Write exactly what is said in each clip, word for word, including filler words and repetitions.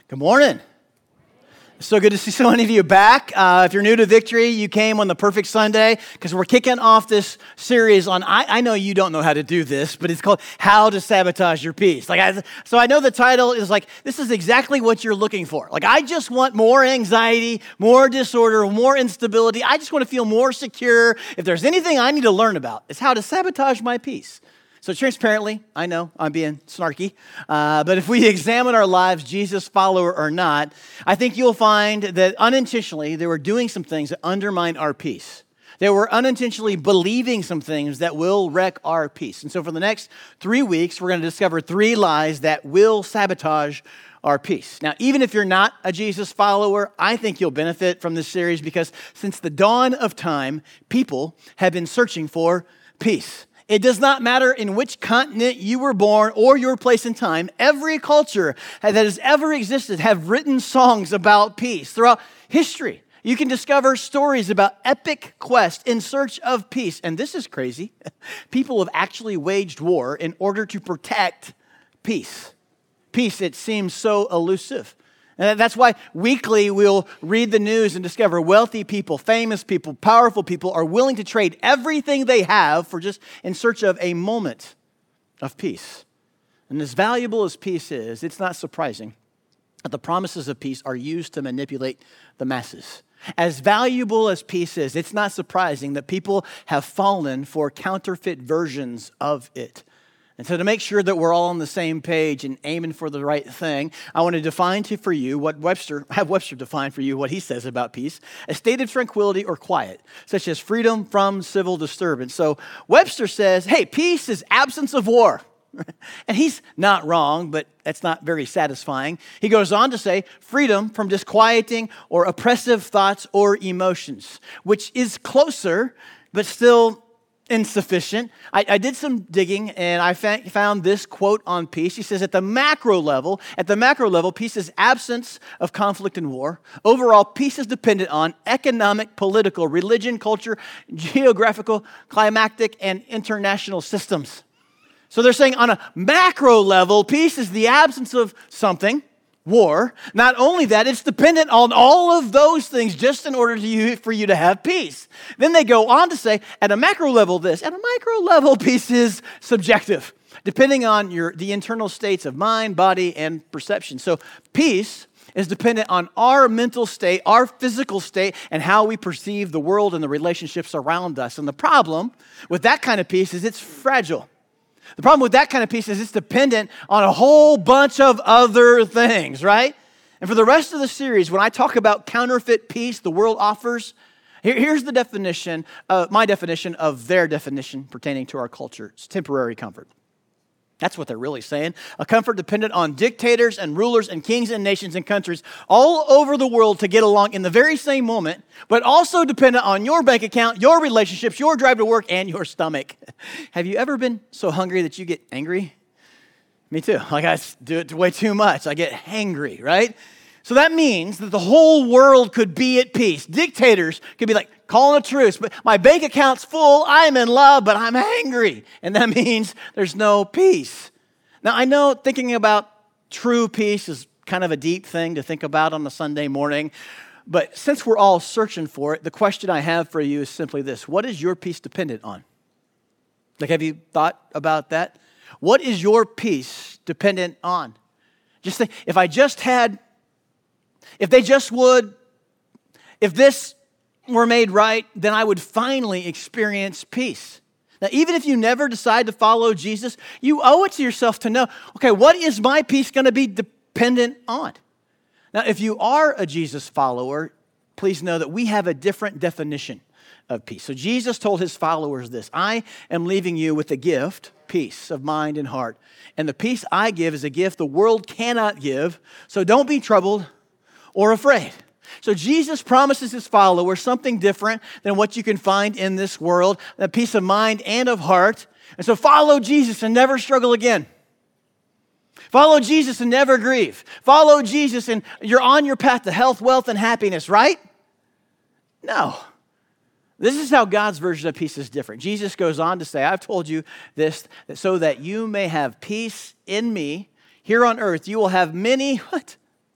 Good morning. So good to see so many of you back. Uh, if you're new to Victory, you came on the perfect Sunday because we're kicking off this series on, I, I know you don't know how to do this, but it's called How to Sabotage Your Peace. Like, I, so I know the title is like, this is exactly what you're looking for. Like, I just want more anxiety, more disorder, more instability. I just want to feel more secure. If there's anything I need to learn about, it's how to sabotage my peace. So transparently, I know I'm being snarky, uh, but if we examine our lives, Jesus follower or not, I think you'll find that unintentionally they were doing some things that undermine our peace. They were unintentionally believing some things that will wreck our peace. And so for the next three weeks, we're going to discover three lies that will sabotage our peace. Now, even if you're not a Jesus follower, I think you'll benefit from this series because since the dawn of time, people have been searching for peace. It does not matter in which continent you were born or your place in time. Every culture that has ever existed have written songs about peace. Throughout history, you can discover stories about epic quests in search of peace. And this is crazy. People have actually waged war in order to protect peace. Peace, it seems so elusive. And that's why weekly we'll read the news and discover wealthy people, famous people, powerful people are willing to trade everything they have for just in search of a moment of peace. And as valuable as peace is, it's not surprising that the promises of peace are used to manipulate the masses. As valuable as peace is, it's not surprising that people have fallen for counterfeit versions of it. And so to make sure that we're all on the same page and aiming for the right thing, I want to define to, for you what Webster, have Webster define for you what he says about peace, a state of tranquility or quiet, such as freedom from civil disturbance. So Webster says, hey, peace is absence of war. And he's not wrong, but that's not very satisfying. He goes on to say, freedom from disquieting or oppressive thoughts or emotions, which is closer, but still insufficient. I, I did some digging and I fa- found this quote on peace. He says, at the macro level, at the macro level, peace is absence of conflict and war. Overall, peace is dependent on economic, political, religion, culture, geographical, climatic, and international systems. So they're saying on a macro level, peace is the absence of something, war. Not only that, it's dependent on all of those things just in order to you, for you to have peace. Then they go on to say, at a macro level this, at a micro level, peace is subjective, depending on your the internal states of mind, body, and perception. So peace is dependent on our mental state, our physical state, and how we perceive the world and the relationships around us. And the problem with that kind of peace is it's fragile. The problem with that kind of peace is it's dependent on a whole bunch of other things, right? And for the rest of the series, when I talk about counterfeit peace the world offers, here, here's the definition, uh, my definition of their definition pertaining to our culture. It's temporary comfort. That's what they're really saying. A comfort dependent on dictators and rulers and kings and nations and countries all over the world to get along in the very same moment, but also dependent on your bank account, your relationships, your drive to work, and your stomach. Have you ever been so hungry that you get angry? Me too. Like I do it way too much. I get hangry, right? So that means that the whole world could be at peace. Dictators could be like, calling a truce, but my bank account's full, I'm in love, but I'm angry. And that means there's no peace. Now, I know thinking about true peace is kind of a deep thing to think about on a Sunday morning, but since we're all searching for it, the question I have for you is simply this. What is your peace dependent on? Like, have you thought about that? What is your peace dependent on? Just think, if I just had If they just would, if this were made right, then I would finally experience peace. Now, even if you never decide to follow Jesus, you owe it to yourself to know, okay, what is my peace going to be dependent on? Now, if you are a Jesus follower, please know that we have a different definition of peace. So Jesus told his followers this, I am leaving you with a gift, peace of mind and heart. And the peace I give is a gift the world cannot give, so don't be troubled or afraid. So Jesus promises his followers something different than what you can find in this world, a peace of mind and of heart. And so follow Jesus and never struggle again. Follow Jesus and never grieve. Follow Jesus and you're on your path to health, wealth, and happiness, right? No. This is how God's version of peace is different. Jesus goes on to say, I've told you this so that you may have peace in me. Here on earth, you will have many, what?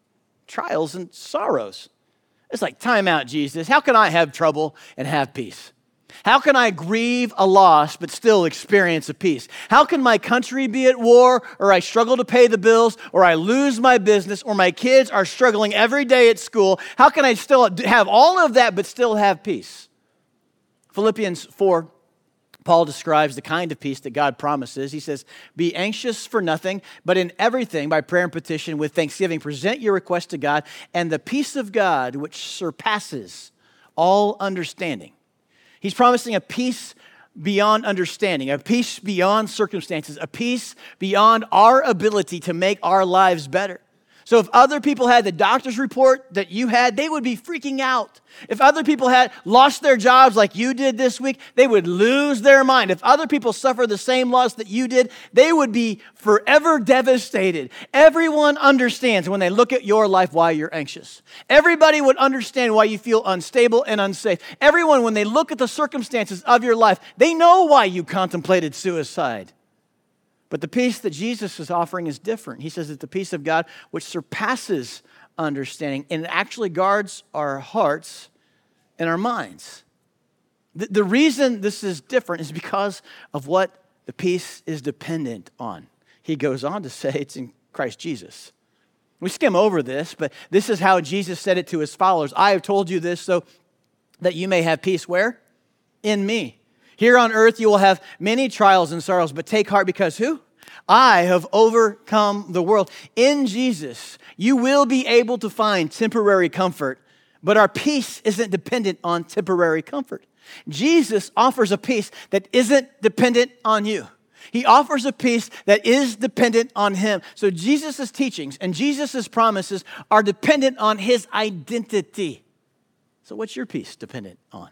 trials and sorrows. It's like, time out, Jesus. How can I have trouble and have peace? How can I grieve a loss but still experience a peace? How can my country be at war, or I struggle to pay the bills, or I lose my business, or my kids are struggling every day at school? How can I still have all of that but still have peace? Philippians four, Paul describes the kind of peace that God promises. He says, be anxious for nothing, but in everything, by prayer and petition, with thanksgiving, present your request to God, and the peace of God, which surpasses all understanding. He's promising a peace beyond understanding, a peace beyond circumstances, a peace beyond our ability to make our lives better. So if other people had the doctor's report that you had, they would be freaking out. If other people had lost their jobs like you did this week, they would lose their mind. If other people suffer the same loss that you did, they would be forever devastated. Everyone understands when they look at your life why you're anxious. Everybody would understand why you feel unstable and unsafe. Everyone, when they look at the circumstances of your life, they know why you contemplated suicide. But the peace that Jesus is offering is different. He says it's the peace of God which surpasses understanding, and it actually guards our hearts and our minds. The, the reason this is different is because of what the peace is dependent on. He goes on to say it's in Christ Jesus. We skim over this, but this is how Jesus said it to his followers. I have told you this so that you may have peace where? In me. Here on earth you will have many trials and sorrows, but take heart because who? I have overcome the world. In Jesus, you will be able to find temporary comfort, but our peace isn't dependent on temporary comfort. Jesus offers a peace that isn't dependent on you. He offers a peace that is dependent on him. So Jesus' teachings and Jesus' promises are dependent on his identity. So what's your peace dependent on?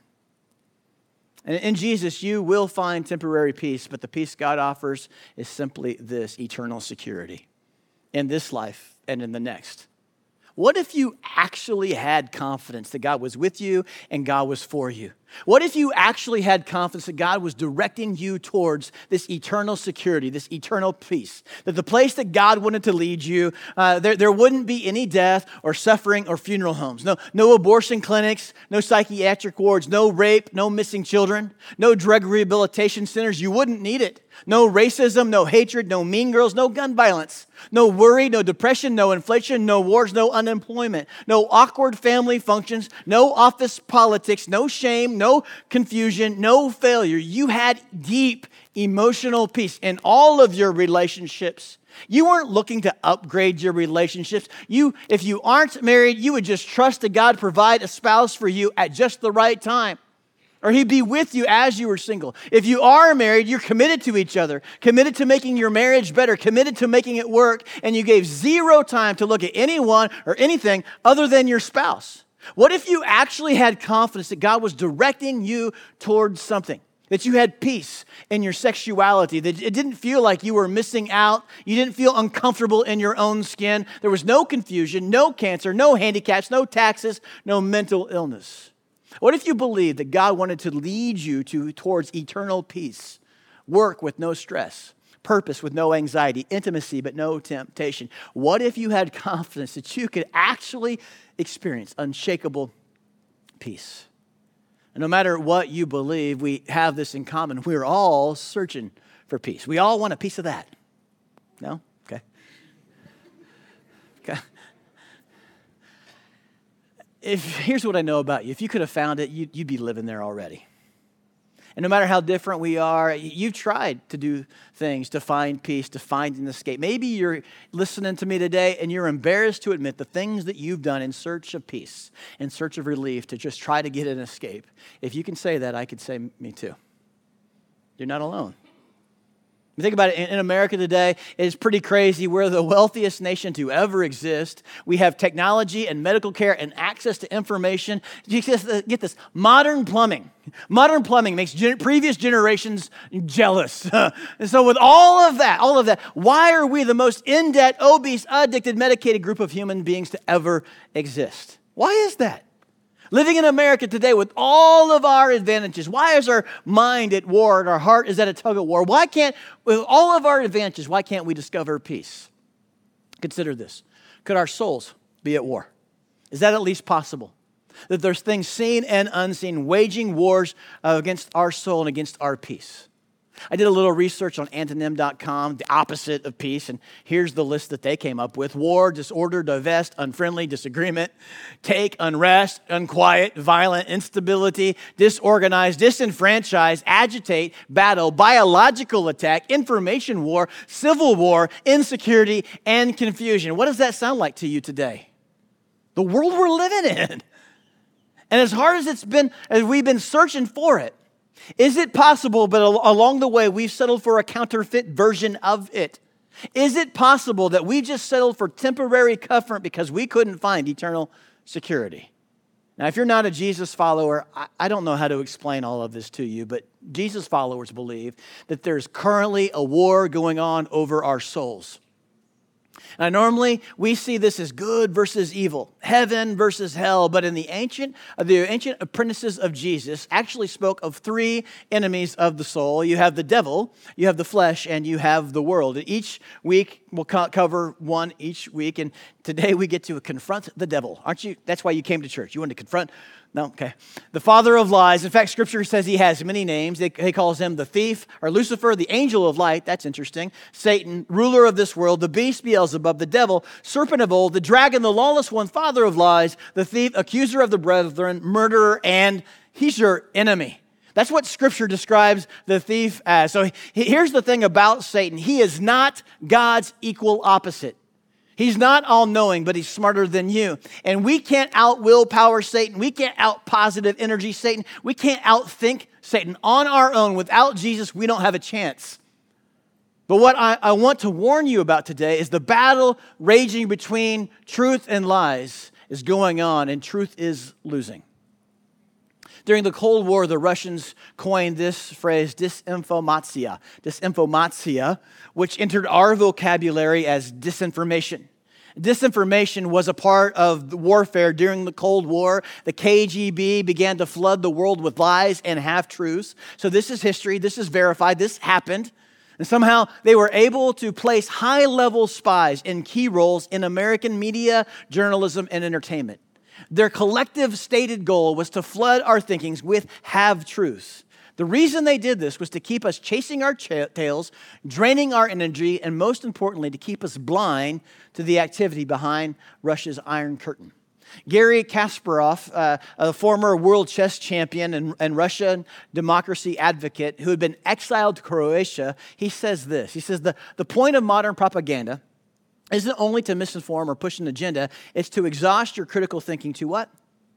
And in Jesus, you will find temporary peace, but the peace God offers is simply this: eternal security in this life and in the next. What if you actually had confidence that God was with you and God was for you? What if you actually had confidence that God was directing you towards this eternal security, this eternal peace? That the place that God wanted to lead you, uh, there, there wouldn't be any death or suffering or funeral homes. No, no abortion clinics, no psychiatric wards, no rape, no missing children, no drug rehabilitation centers. You wouldn't need it. No racism, no hatred, no mean girls, no gun violence, no worry, no depression, no inflation, no wars, no unemployment, no awkward family functions, no office politics, no shame, no confusion, no failure. You had deep emotional peace in all of your relationships. You weren't looking to upgrade your relationships. You, if you aren't married, you would just trust that God provide a spouse for you at just the right time. Or he'd be with you as you were single. If you are married, you're committed to each other, committed to making your marriage better, committed to making it work, and you gave zero time to look at anyone or anything other than your spouse. What if you actually had confidence that God was directing you towards something? That you had peace in your sexuality, that it didn't feel like you were missing out, you didn't feel uncomfortable in your own skin, there was no confusion, no cancer, no handicaps, no taxes, no mental illness. What if you believed that God wanted to lead you to towards eternal peace, work with no stress, purpose with no anxiety, intimacy but no temptation? What if you had confidence that you could actually experience unshakable peace? And no matter what you believe, we have this in common. We're all searching for peace. We all want a piece of that. No? Okay. Okay. If, here's what I know about you. If you could have found it, you'd, you'd be living there already. And no matter how different we are, you've tried to do things to find peace, to find an escape. Maybe you're listening to me today and you're embarrassed to admit the things that you've done in search of peace, in search of relief, to just try to get an escape. If you can say that, I could say me too. You're not alone. Think about it, in America today, it's pretty crazy. We're the wealthiest nation to ever exist. We have technology and medical care and access to information. You get this, modern plumbing. Modern plumbing makes gen- previous generations jealous. And so with all of that, all of that, why are we the most in-debt, obese, addicted, medicated group of human beings to ever exist? Why is that? Living in America today with all of our advantages, why is our mind at war and our heart is at a tug of war? Why can't, with all of our advantages, why can't we discover peace? Consider this. Could our souls be at war? Is that at least possible? That there's things seen and unseen waging wars uh, against our soul and against our peace. I did a little research on antonym dot com, the opposite of peace, and here's the list that they came up with. War, disorder, divest, unfriendly, disagreement, take, unrest, unquiet, violent, instability, disorganized, disenfranchised, agitate, battle, biological attack, information war, civil war, insecurity, and confusion. What does that sound like to you today? The world we're living in. And as hard as it's been, as we've been searching for it, is it possible, but along the way, we've settled for a counterfeit version of it? Is it possible that we just settled for temporary comfort because we couldn't find eternal security? Now, if you're not a Jesus follower, I don't know how to explain all of this to you, but Jesus followers believe that there's currently a war going on over our souls. Now, normally we see this as good versus evil, heaven versus hell, but in the ancient, the ancient apprentices of Jesus actually spoke of three enemies of the soul. You have the devil, you have the flesh, and you have the world. And each week we'll co- cover one each week, and today we get to confront the devil. Aren't you? That's why you came to church. You wanted to confront. No, okay. The father of lies. In fact, Scripture says he has many names. He calls him the thief, or Lucifer, the angel of light. That's interesting. Satan, ruler of this world, the beast, Beelzebub, the devil, serpent of old, the dragon, the lawless one, father of lies, the thief, accuser of the brethren, murderer, and he's your enemy. That's what Scripture describes the thief as. So here's the thing about Satan. He is not God's equal opposite. He's not all-knowing, but he's smarter than you. And we can't out-willpower Satan. We can't out-positive energy Satan. We can't out-think Satan. On our own, without Jesus, we don't have a chance. But what I, I want to warn you about today is the battle raging between truth and lies is going on, and truth is losing. During the Cold War, the Russians coined this phrase, disinformatsia, disinformatsia, which entered our vocabulary as disinformation. Disinformation was a part of the warfare during the Cold War. The K G B began to flood the world with lies and half-truths. So this is history. This is verified. This happened. And somehow they were able to place high-level spies in key roles in American media, journalism, and entertainment. Their collective stated goal was to flood our thinkings with half-truths. The reason they did this was to keep us chasing our ch- tails, draining our energy, and most importantly, to keep us blind to the activity behind Russia's Iron Curtain. Garry Kasparov, uh, a former world chess champion and, and Russian democracy advocate who had been exiled to Croatia, he says this. He says, the, the point of modern propaganda isn't only to misinform or push an agenda, it's to exhaust your critical thinking to what?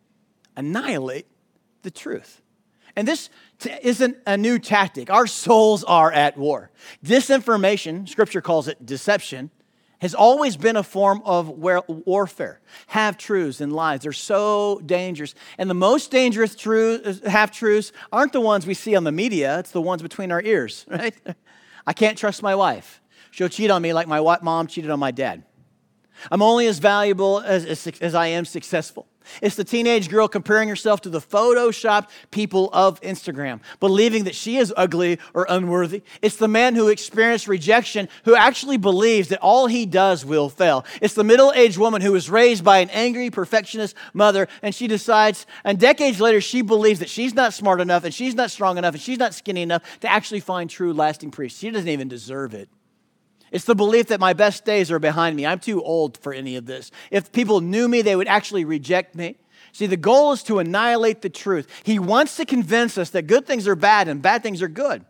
Annihilate the truth. And this t- isn't a new tactic. Our souls are at war. Disinformation, Scripture calls it deception, has always been a form of warfare. Half-truths and lies, they're so dangerous. And the most dangerous truth, half-truths aren't the ones we see on the media, it's the ones between our ears, right? I can't trust my wife. She'll cheat on me like my mom cheated on my dad. I'm only as valuable as, as, as I am successful. It's the teenage girl comparing herself to the photoshopped people of Instagram, believing that she is ugly or unworthy. It's the man who experienced rejection who actually believes that all he does will fail. It's the middle-aged woman who was raised by an angry perfectionist mother, and she decides, and decades later, she believes that she's not smart enough, and she's not strong enough, and she's not skinny enough to actually find true lasting peace. She doesn't even deserve it. It's the belief that my best days are behind me. I'm too old for any of this. If people knew me, they would actually reject me. See, the goal is to annihilate the truth. He wants to convince us that good things are bad and bad things are good.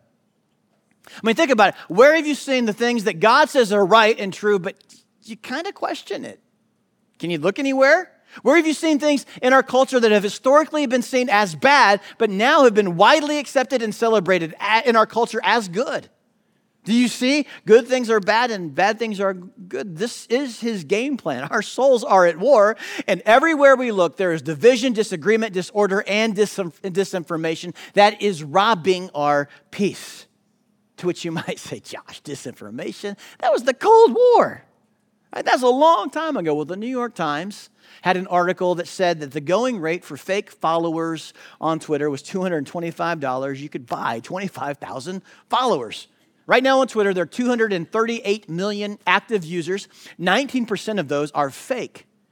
I mean, think about it. Where have you seen the things that God says are right and true, but you kind of question it? Can you look anywhere? Where have you seen things in our culture that have historically been seen as bad, but now have been widely accepted and celebrated in our culture as good? Do you see? Good things are bad and bad things are good. This is his game plan. Our souls are at war, and everywhere we look, there is division, disagreement, disorder, and disinformation that is robbing our peace. To which you might say, Josh, disinformation? That was the Cold War. Right? That's a long time ago. Well, the New York Times had an article that said that the going rate for fake followers on Twitter was two hundred twenty-five dollars. You could buy twenty-five thousand followers. Right now on Twitter, there are two hundred thirty-eight million active users. nineteen percent of those are fake.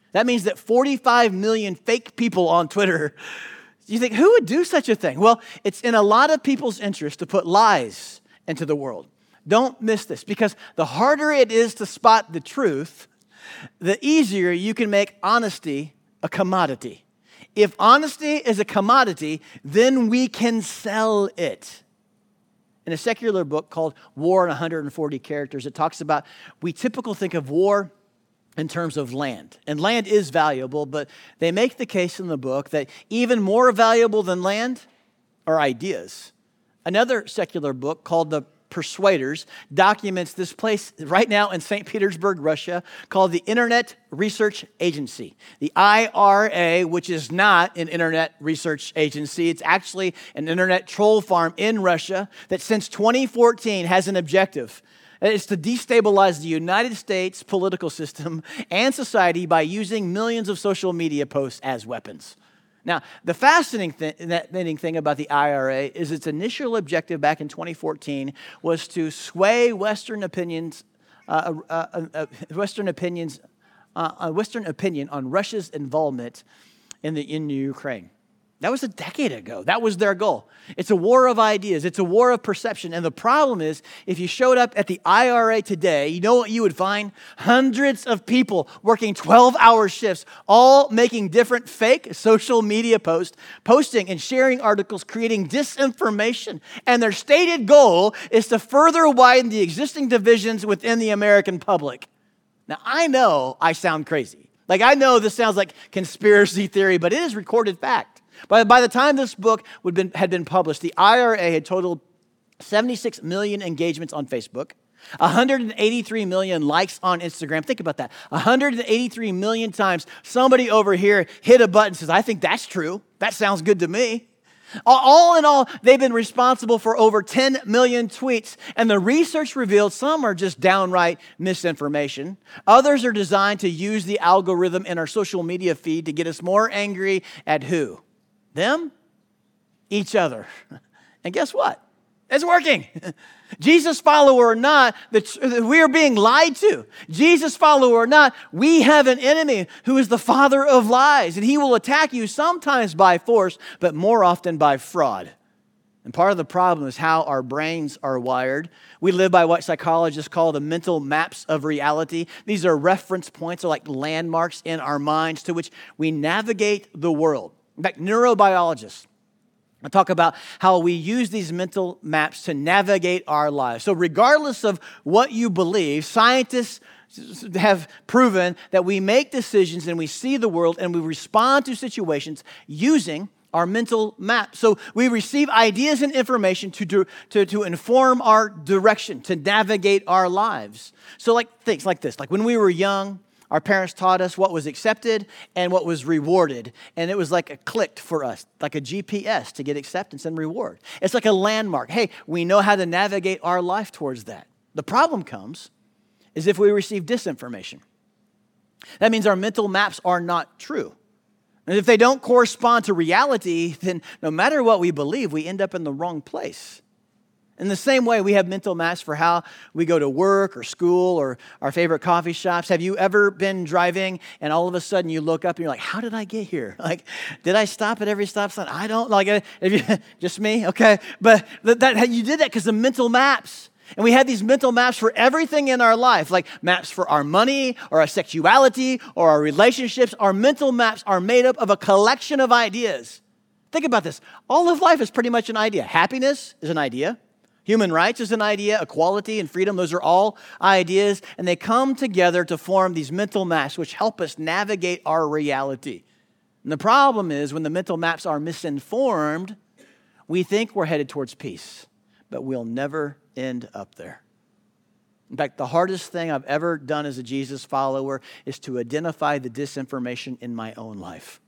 That means that forty-five million fake people on Twitter. You think, who would do such a thing? Well, it's in a lot of people's interest to put lies into the world. Don't miss this, because the harder it is to spot the truth, the easier you can make honesty a commodity. If honesty is a commodity, then we can sell it. In a secular book called War in one hundred forty Characters, it talks about, we typically think of war in terms of land. And land is valuable, but they make the case in the book that even more valuable than land are ideas. Another secular book called The Persuaders documents this place right now in Saint Petersburg, Russia, called the Internet Research Agency. The I R A, which is not an internet research agency, it's actually an internet troll farm in Russia that since twenty fourteen has an objective. It's to destabilize the United States political system and society by using millions of social media posts as weapons. Now, the fascinating thing, thing about the I R A is its initial objective back in twenty fourteen was to sway Western opinions, uh, uh, uh, uh, Western opinions, uh, Western opinion on Russia's involvement in the in Ukraine. That was a decade ago. That was their goal. It's a war of ideas. It's a war of perception. And the problem is, if you showed up at the I R A today, you know what you would find? Hundreds of people working twelve-hour shifts, all making different fake social media posts, posting and sharing articles, creating disinformation. And their stated goal is to further widen the existing divisions within the American public. Now, I know I sound crazy. Like, I know this sounds like conspiracy theory, but it is recorded fact. By, by the time this book would been, had been published, the I R A had totaled seventy-six million engagements on Facebook, one hundred eighty-three million likes on Instagram. Think about that. one hundred eighty-three million times somebody over here hit a button and says, I think that's true. That sounds good to me. All in all, they've been responsible for over ten million tweets, and the research revealed some are just downright misinformation. Others are designed to use the algorithm in our social media feed to get us more angry at who? Them? Each other. And guess what? It's working. Jesus follower or not, we are being lied to. Jesus follower or not, we have an enemy who is the father of lies, and he will attack you sometimes by force, but more often by fraud. And part of the problem is how our brains are wired. We live by what psychologists call the mental maps of reality. These are reference points, or like landmarks in our minds to which we navigate the world. In fact, neurobiologists I talk about how we use these mental maps to navigate our lives. So regardless of what you believe, scientists have proven that we make decisions and we see the world and we respond to situations using our mental map. So we receive ideas and information to, do, to, to inform our direction, to navigate our lives. So like things like this, like when we were young, our parents taught us what was accepted and what was rewarded. And it was like a click for us, like a G P S to get acceptance and reward. It's like a landmark. Hey, we know how to navigate our life towards that. The problem comes is if we receive disinformation. That means our mental maps are not true. And if they don't correspond to reality, then no matter what we believe, we end up in the wrong place. In the same way, we have mental maps for how we go to work or school or our favorite coffee shops. Have you ever been driving and all of a sudden you look up and you're like, how did I get here? Like, did I stop at every stop sign? I don't, like, if you, just me? Okay. But that, that you did that because of mental maps. And we have these mental maps for everything in our life, like maps for our money or our sexuality or our relationships. Our mental maps are made up of a collection of ideas. Think about this. All of life is pretty much an idea. Happiness is an idea. Human rights is an idea, equality and freedom, those are all ideas, and they come together to form these mental maps which help us navigate our reality. And the problem is when the mental maps are misinformed, we think we're headed towards peace, but we'll never end up there. In fact, the hardest thing I've ever done as a Jesus follower is to identify the disinformation in my own life.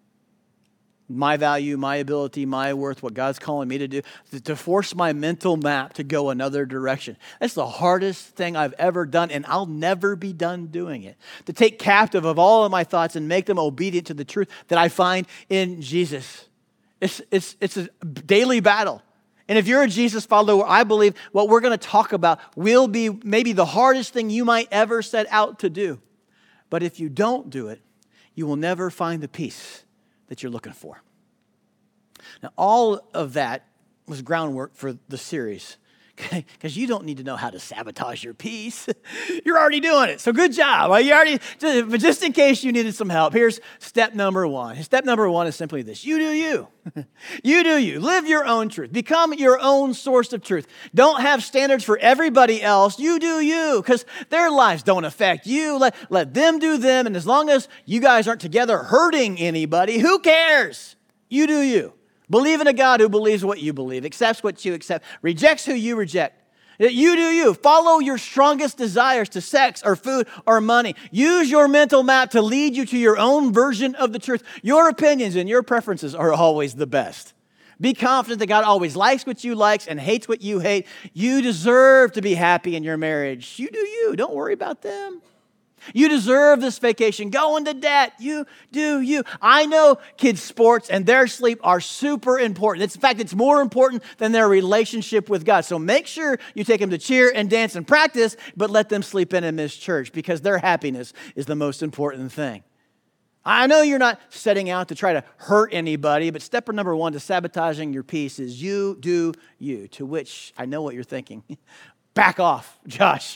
My value, my ability, my worth, what God's calling me to do, to force my mental map to go another direction. That's the hardest thing I've ever done, and I'll never be done doing it. To take captive of all of my thoughts and make them obedient to the truth that I find in Jesus. It's, it's, it's a daily battle. And if you're a Jesus follower, I believe what we're going to talk about will be maybe the hardest thing you might ever set out to do. But if you don't do it, you will never find the peace that you're looking for. Now, all of that was groundwork for the series, because you don't need to know how to sabotage your peace. You're already doing it, so good job. Well, you already, but just in case you needed some help, here's step number one. Step number one is simply this. You do you. You do you. Live your own truth. Become your own source of truth. Don't have standards for everybody else. You do you, because their lives don't affect you. Let, let them do them, and as long as you guys aren't together hurting anybody, who cares? You do you. Believe in a God who believes what you believe, accepts what you accept, rejects who you reject. You do you. Follow your strongest desires to sex or food or money. Use your mental map to lead you to your own version of the truth. Your opinions and your preferences are always the best. Be confident that God always likes what you like and hates what you hate. You deserve to be happy in your marriage. You do you. Don't worry about them. You deserve this vacation. Go into debt. You do you. I know kids' sports and their sleep are super important. It's, in fact, it's more important than their relationship with God. So make sure you take them to cheer and dance and practice, but let them sleep in and miss church, because their happiness is the most important thing. I know you're not setting out to try to hurt anybody, but step number one to sabotaging your peace is you do you, to which I know what you're thinking. Back off, Josh.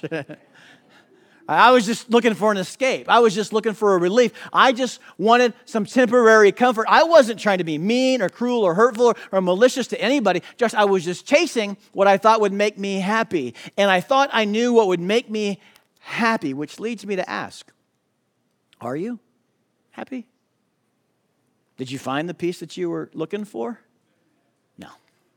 I was just looking for an escape. I was just looking for a relief. I just wanted some temporary comfort. I wasn't trying to be mean or cruel or hurtful or, or malicious to anybody. Just I was just chasing what I thought would make me happy. And I thought I knew what would make me happy, which leads me to ask, are you happy? Did you find the peace that you were looking for? No.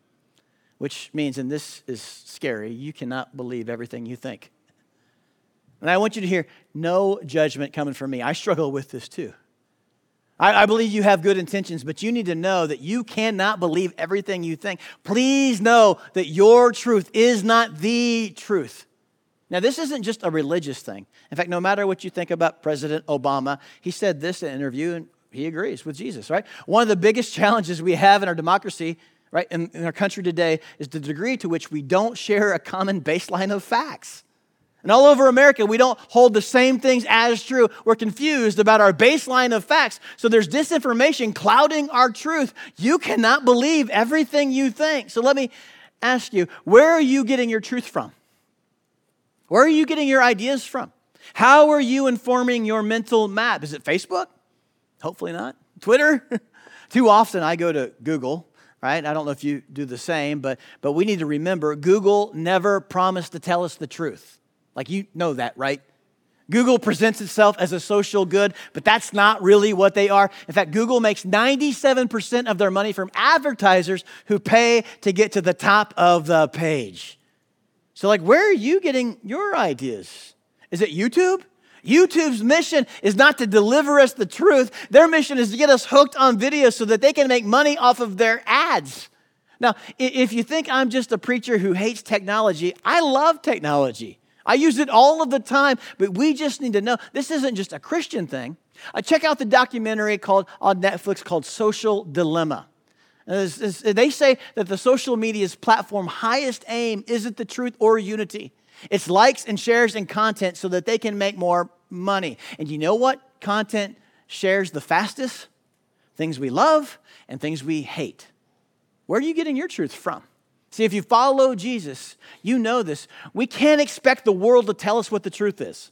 Which means, and this is scary, you cannot believe everything you think. And I want you to hear, no judgment coming from me. I struggle with this too. I, I believe you have good intentions, but you need to know that you cannot believe everything you think. Please know that your truth is not the truth. Now, this isn't just a religious thing. In fact, no matter what you think about President Obama, he said this in an interview, and he agrees with Jesus, right? One of the biggest challenges we have in our democracy, right, in, in our country today, is the degree to which we don't share a common baseline of facts. And all over America, we don't hold the same things as true. We're confused about our baseline of facts. So there's disinformation clouding our truth. You cannot believe everything you think. So let me ask you, where are you getting your truth from? Where are you getting your ideas from? How are you informing your mental map? Is it Facebook? Hopefully not. Twitter? Too often I go to Google, right? I don't know if you do the same, but, but we need to remember Google never promised to tell us the truth. Like, you know that, right? Google presents itself as a social good, but that's not really what they are. In fact, Google makes ninety-seven percent of their money from advertisers who pay to get to the top of the page. So, like, where are you getting your ideas? Is it YouTube? YouTube's mission is not to deliver us the truth. Their mission is to get us hooked on videos so that they can make money off of their ads. Now, if you think I'm just a preacher who hates technology, I love technology. I use it all of the time, but we just need to know this isn't just a Christian thing. Uh, check out the documentary called on Netflix called Social Dilemma. It's, it's, they say that the social media's platform highest aim isn't the truth or unity. It's likes and shares and content so that they can make more money. And you know what content shares the fastest? Things we love and things we hate. Where are you getting your truth from? See, if you follow Jesus, you know this. We can't expect the world to tell us what the truth is.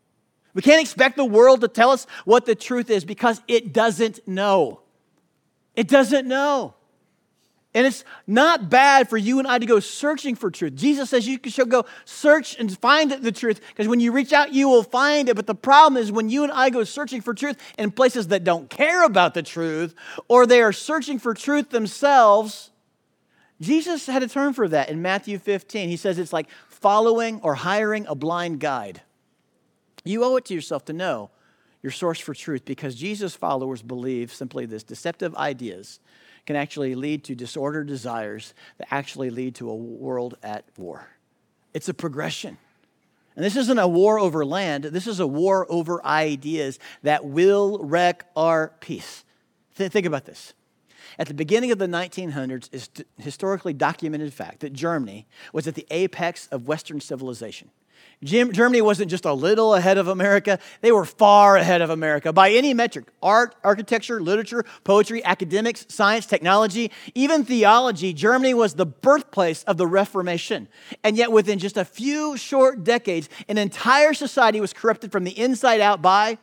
We can't expect the world to tell us what the truth is because it doesn't know. It doesn't know. And it's not bad for you and I to go searching for truth. Jesus says you should go search and find the truth because when you reach out, you will find it. But the problem is when you and I go searching for truth in places that don't care about the truth or they are searching for truth themselves. Jesus had a term for that in Matthew fifteen. He says it's like following or hiring a blind guide. You owe it to yourself to know your source for truth because Jesus' followers believe simply this: deceptive ideas can actually lead to disordered desires that actually lead to a world at war. It's a progression. And this isn't a war over land. This is a war over ideas that will wreck our peace. Th- think about this. At the beginning of the nineteen hundreds, it's historically documented fact that Germany was at the apex of Western civilization. Gem- Germany wasn't just a little ahead of America. They were far ahead of America by any metric. Art, architecture, literature, poetry, academics, science, technology, even theology. Germany was the birthplace of the Reformation. And yet within just a few short decades, an entire society was corrupted from the inside out by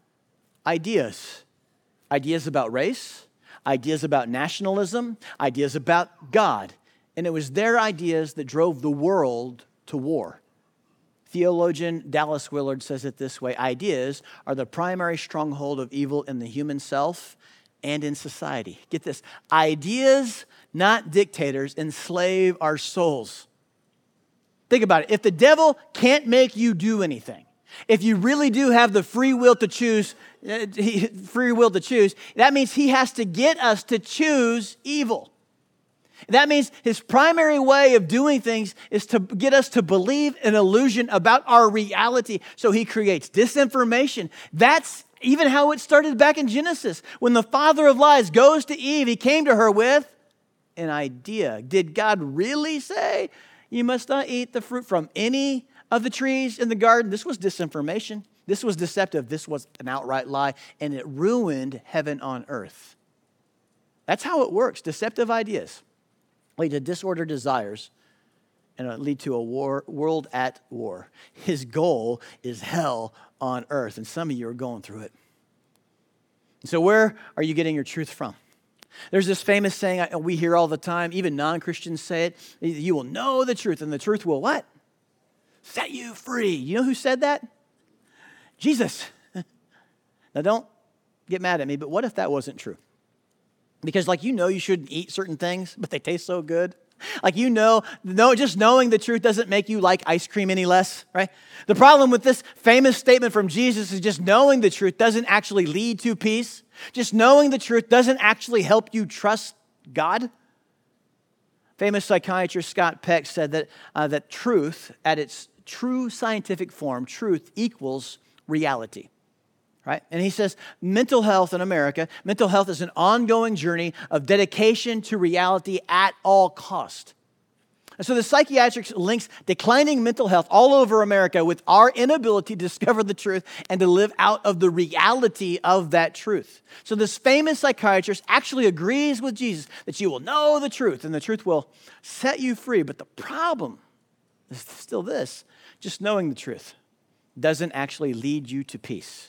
ideas. Ideas about race, ideas about nationalism, ideas about God. And it was their ideas that drove the world to war. Theologian Dallas Willard says it this way: ideas are the primary stronghold of evil in the human self and in society. Get this: ideas, not dictators, enslave our souls. Think about it. If the devil can't make you do anything, if you really do have the free will to choose, uh, free will to choose, that means he has to get us to choose evil. That means his primary way of doing things is to get us to believe an illusion about our reality. So he creates disinformation. That's even how it started back in Genesis. When the father of lies goes to Eve, he came to her with an idea. Did God really say, you must not eat the fruit from any of the trees in the garden? This was disinformation. This was deceptive. This was an outright lie, and it ruined heaven on earth. That's how it works. Deceptive ideas lead to disordered desires and lead to a war, world at war. His goal is hell on earth, and some of you are going through it. So where are you getting your truth from? There's this famous saying we hear all the time, even non-Christians say it: you will know the truth, and the truth will what? Set you free. You know who said that? Jesus. Now don't get mad at me, but what if that wasn't true? Because like you know you shouldn't eat certain things, but they taste so good. Like you know, no, just knowing the truth doesn't make you like ice cream any less, right? The problem with this famous statement from Jesus is just knowing the truth doesn't actually lead to peace. Just knowing the truth doesn't actually help you trust God. Famous psychiatrist Scott Peck said that, uh, that truth, at its true scientific form, truth equals reality. Right? And he says mental health in America, mental health is an ongoing journey of dedication to reality at all cost. And so the psychiatric links declining mental health all over America with our inability to discover the truth and to live out of the reality of that truth. So this famous psychiatrist actually agrees with Jesus that you will know the truth and the truth will set you free. But the problem is still this: just knowing the truth doesn't actually lead you to peace.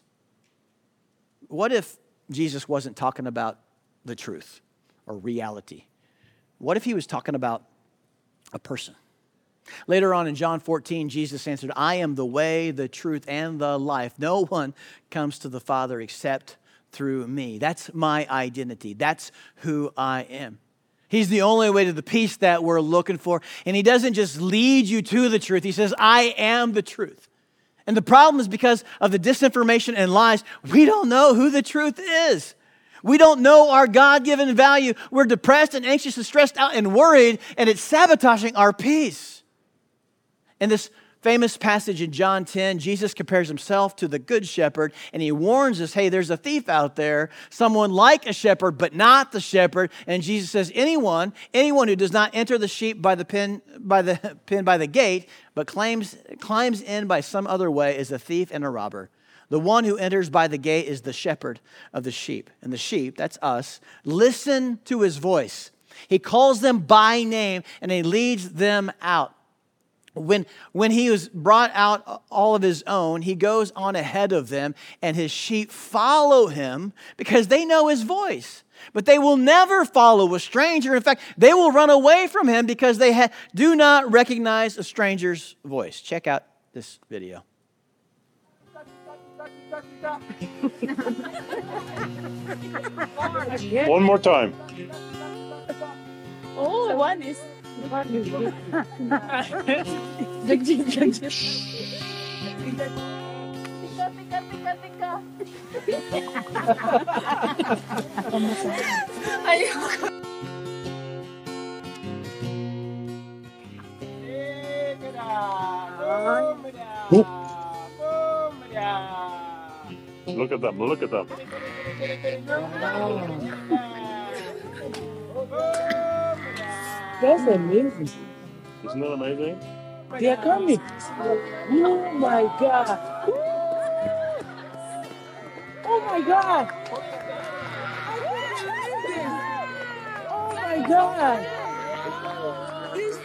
What if Jesus wasn't talking about the truth or reality? What if he was talking about a person? Later on in John fourteen, Jesus answered, I am the way, the truth, and the life. No one comes to the Father except through me. That's my identity. That's who I am. He's the only way to the peace that we're looking for. And he doesn't just lead you to the truth. He says, I am the truth. And the problem is because of the disinformation and lies, we don't know who the truth is. We don't know our God-given value. We're depressed and anxious and stressed out and worried, and it's sabotaging our peace. In this famous passage in John ten, Jesus compares himself to the good shepherd, and he warns us, hey, there's a thief out there, someone like a shepherd, but not the shepherd. And Jesus says, anyone, anyone who does not enter the sheep by the pen, by the pen by the gate, but claims, climbs in by some other way is a thief and a robber. The one who enters by the gate is the shepherd of the sheep. And the sheep, that's us, listen to his voice. He calls them by name, and he leads them out. When, when he was brought out all of his own, he goes on ahead of them, and his sheep follow him because they know his voice. But they will never follow a stranger. In fact, they will run away from him because they ha- do not recognize a stranger's voice. Check out this video. One more time. Oh, one is... Look at them, look at them. That's amazing. Isn't that amazing? They are coming. Oh my God. Oh my God. I can't believe this. Oh my God. These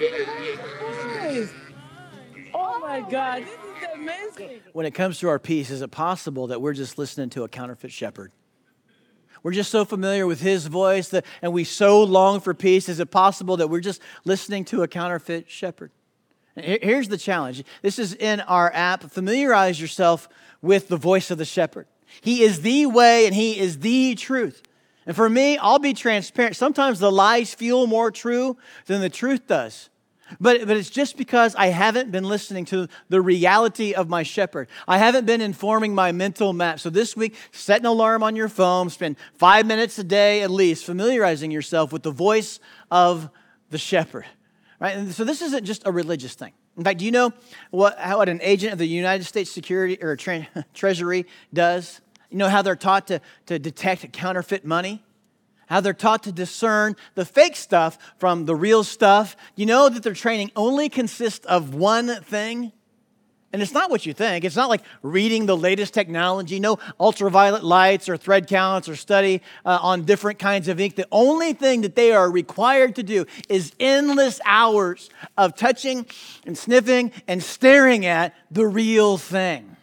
two boys. Oh my God. This is amazing. When it comes to our peace, is it possible that we're just listening to a counterfeit shepherd? We're just so familiar with his voice that, and we so long for peace. Is it possible that we're just listening to a counterfeit shepherd? And here's the challenge. This is in our app. Familiarize yourself with the voice of the shepherd. He is the way and he is the truth. And for me, I'll be transparent. Sometimes the lies feel more true than the truth does. But, but it's just because I haven't been listening to the reality of my shepherd. I haven't been informing my mental map. So this week, set an alarm on your phone. Spend five minutes a day at least familiarizing yourself with the voice of the shepherd. Right? And so this isn't just a religious thing. In fact, do you know what, how what an agent of the United States Security or tre- Treasury does? You know how they're taught to, to detect counterfeit money? How they're taught to discern the fake stuff from the real stuff. You know that their training only consists of one thing? And it's not what you think. It's not like reading the latest technology, no ultraviolet lights or thread counts or study uh, on different kinds of ink. The only thing that they are required to do is endless hours of touching and sniffing and staring at the real thing.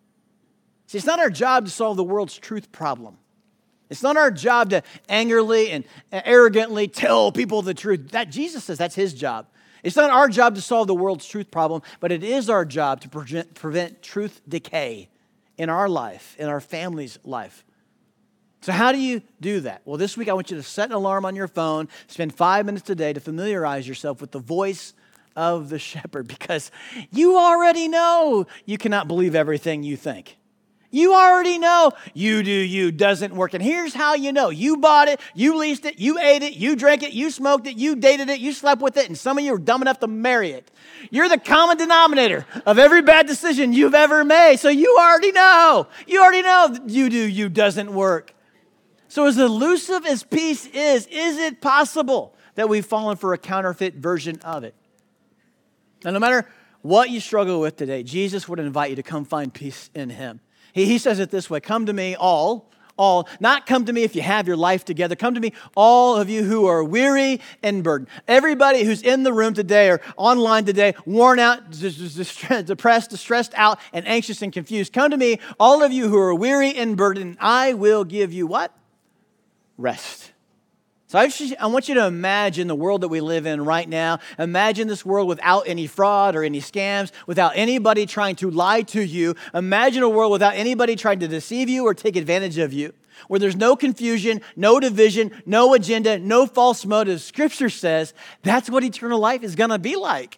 See, it's not our job to solve the world's truth problem. It's not our job to angrily and arrogantly tell people the truth. That Jesus says that's his job. It's not our job to solve the world's truth problem, but it is our job to prevent, prevent truth decay in our life, in our family's life. So how do you do that? Well, this week I want you to set an alarm on your phone, spend five minutes a day to familiarize yourself with the voice of the shepherd, because you already know you cannot believe everything you think. You already know you do you doesn't work. And here's how you know. You bought it, you leased it, you ate it, you drank it, you smoked it, you dated it, you slept with it, and some of you are dumb enough to marry it. You're the common denominator of every bad decision you've ever made. So you already know. You already know that you do you doesn't work. So as elusive as peace is, is it possible that we've fallen for a counterfeit version of it? Now, no matter what you struggle with today, Jesus would invite you to come find peace in him. He, he says it this way, come to me all, all, not come to me if you have your life together. Come to me, all of you who are weary and burdened. Everybody who's in the room today or online today, worn out, depressed, distressed out, and anxious and confused. Come to me, all of you who are weary and burdened. I will give you what? Rest. So I, just, I want you to imagine the world that we live in right now. Imagine this world without any fraud or any scams, without anybody trying to lie to you. Imagine a world without anybody trying to deceive you or take advantage of you, where there's no confusion, no division, no agenda, no false motives. Scripture says that's what eternal life is going to be like.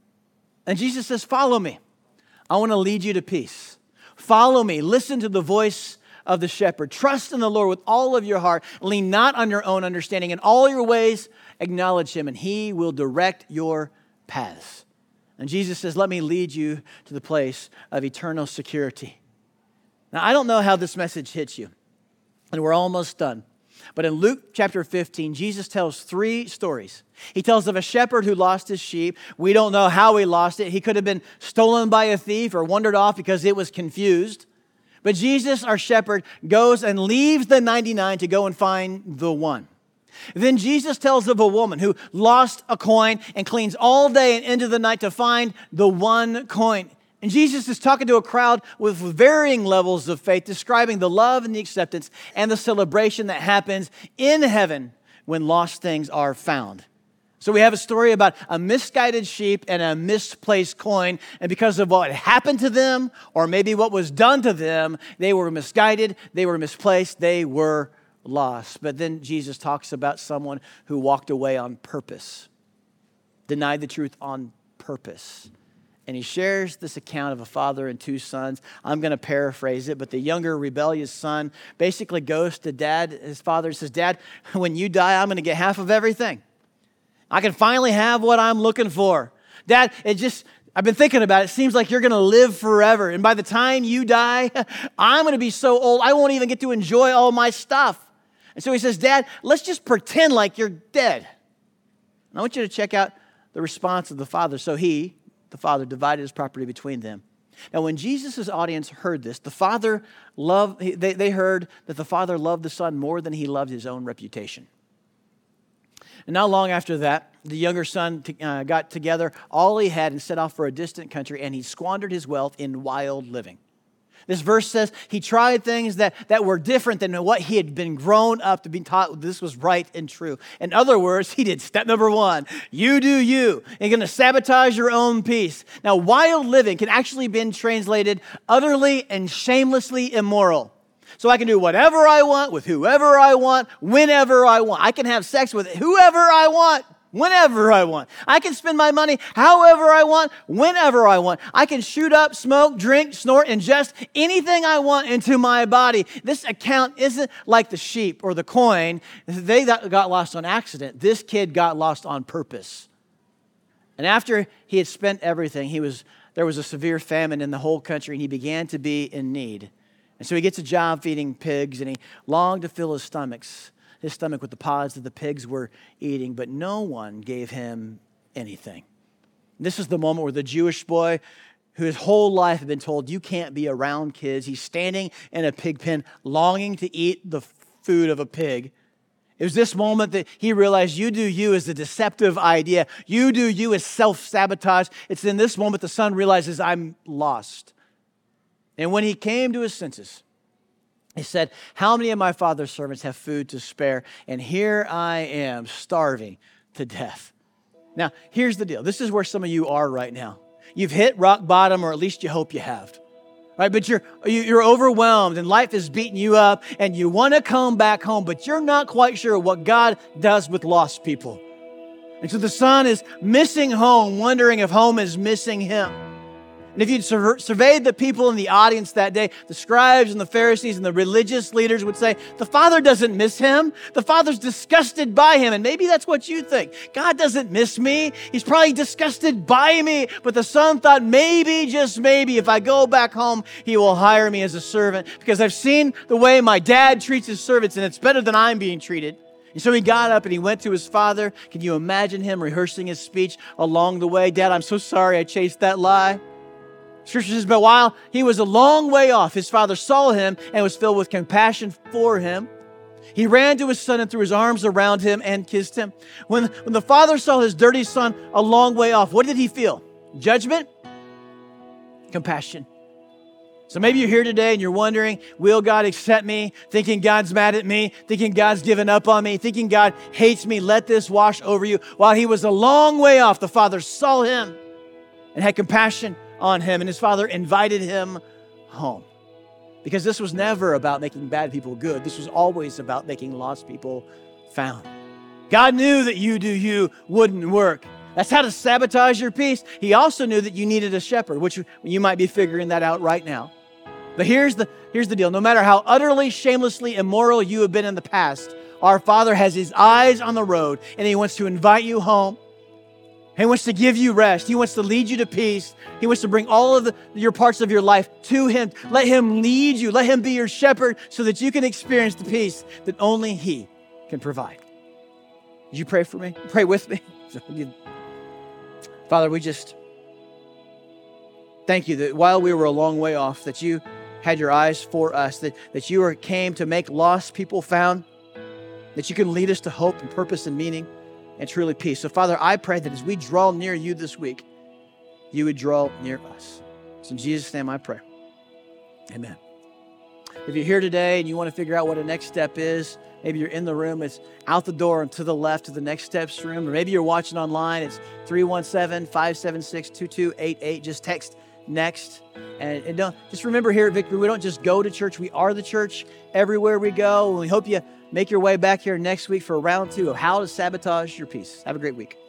And Jesus says, follow me. I want to lead you to peace. Follow me. Listen to the voice of the shepherd. Trust in the Lord with all of your heart. Lean not on your own understanding. In all your ways, acknowledge him, and he will direct your paths. And Jesus says, let me lead you to the place of eternal security. Now, I don't know how this message hits you, and we're almost done. But in Luke chapter fifteen, Jesus tells three stories. He tells of a shepherd who lost his sheep. We don't know how he lost it. He could have been stolen by a thief or wandered off because it was confused. But Jesus, our shepherd, goes and leaves the ninety-nine to go and find the one. Then Jesus tells of a woman who lost a coin and cleans all day and into the night to find the one coin. And Jesus is talking to a crowd with varying levels of faith, describing the love and the acceptance and the celebration that happens in heaven when lost things are found. So we have a story about a misguided sheep and a misplaced coin. And because of what happened to them, or maybe what was done to them, they were misguided, they were misplaced, they were lost. But then Jesus talks about someone who walked away on purpose, denied the truth on purpose. And he shares this account of a father and two sons. I'm going to paraphrase it, but the younger rebellious son basically goes to dad, his father, and says, Dad, when you die, I'm going to get half of everything. I can finally have what I'm looking for. Dad, it just, I've been thinking about it. It seems like you're going to live forever. And by the time you die, I'm going to be so old, I won't even get to enjoy all my stuff. And so he says, Dad, let's just pretend like you're dead. And I want you to check out the response of the father. So he, the father divided his property between them. Now, when Jesus' audience heard this, the father loved, they, they heard that the father loved the son more than he loved his own reputation. And not long after that, the younger son t- uh, got together all he had and set off for a distant country, and he squandered his wealth in wild living. This verse says he tried things that, that were different than what he had been grown up to be taught this was right and true. In other words, he did step number one. You do you. You're going to sabotage your own peace. Now, wild living can actually be translated utterly and shamelessly immoral. So I can do whatever I want with whoever I want, whenever I want. I can have sex with whoever I want, whenever I want. I can spend my money however I want, whenever I want. I can shoot up, smoke, drink, snort, ingest anything I want into my body. This account isn't like the sheep or the coin. They got lost on accident. This kid got lost on purpose. And after he had spent everything, he was there was a severe famine in the whole country, and he began to be in need. And so he gets a job feeding pigs, and he longed to fill his stomachs, his stomach with the pods that the pigs were eating, but no one gave him anything. This is the moment where the Jewish boy, who his whole life had been told, you can't be around kids, he's standing in a pig pen, longing to eat the food of a pig. It was this moment that he realized you do you is a deceptive idea. You do you is self-sabotage. It's in this moment the son realizes I'm lost. And when he came to his senses, he said, how many of my father's servants have food to spare? And here I am, starving to death. Now, here's the deal. This is where some of you are right now. You've hit rock bottom, or at least you hope you have. Right? But you're, you're overwhelmed, and life is beating you up, and you want to come back home, but you're not quite sure what God does with lost people. And so the son is missing home, wondering if home is missing him. And if you'd sur- surveyed the people in the audience that day, the scribes and the Pharisees and the religious leaders would say, the Father doesn't miss him. The Father's disgusted by him. And maybe that's what you think. God doesn't miss me. He's probably disgusted by me. But the son thought, maybe, just maybe, if I go back home, he will hire me as a servant, because I've seen the way my dad treats his servants, and it's better than I'm being treated. And so he got up and he went to his father. Can you imagine him rehearsing his speech along the way? Dad, I'm so sorry I chased that lie. Scripture says, but while he was a long way off, his father saw him and was filled with compassion for him. He ran to his son and threw his arms around him and kissed him. When, when the father saw his dirty son a long way off, what did he feel? Judgment? Compassion. So maybe you're here today and you're wondering, will God accept me? Thinking God's mad at me, thinking God's given up on me, thinking God hates me. Let this wash over you. While he was a long way off, the father saw him and had compassion on him, and his father invited him home. Because this was never about making bad people good. This was always about making lost people found. God knew that you do you wouldn't work. That's how to sabotage your peace. He also knew that you needed a shepherd, which you might be figuring that out right now. But here's the, here's the deal. No matter how utterly, shamelessly immoral you have been in the past, our Father has his eyes on the road, and he wants to invite you home. He wants to give you rest. He wants to lead you to peace. He wants to bring all of the, your parts of your life to him. Let him lead you. Let him be your shepherd so that you can experience the peace that only he can provide. Would you pray for me? Pray with me. Father, we just thank you that while we were a long way off, that you had your eyes for us, that, that you were, came to make lost people found, that you can lead us to hope and purpose and meaning and truly peace. So, Father, I pray that as we draw near you this week, you would draw near us. So in Jesus' name I pray. Amen. If you're here today and you want to figure out what a next step is, maybe you're in the room, it's out the door and to the left to the Next Steps room, or maybe you're watching online, it's three one seven, five seven six, two two eight eight. Just text NEXT. And, and don't, just remember here at Victory, we don't just go to church, we are the church everywhere we go. And we hope you make your way back here next week for round two of how to sabotage your peace. Have a great week.